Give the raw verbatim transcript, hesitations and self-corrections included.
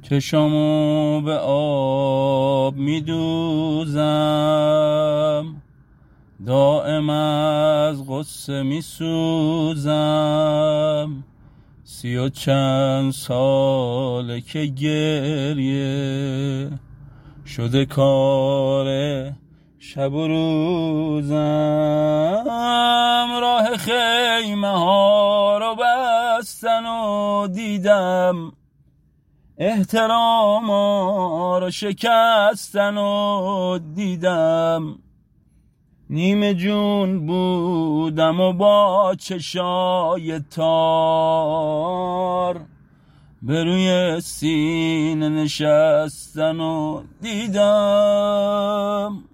چشامو به آب میدوزم، دائم از غصه میسوزم. سی و چند ساله که گریه شده کار شب و روزم. راه خیمه ها رو بستن و دیدم، احتراما رو شکستن و دیدم. نیمه جون بودم و با چشای تار به روی سینه نشستن و دیدم.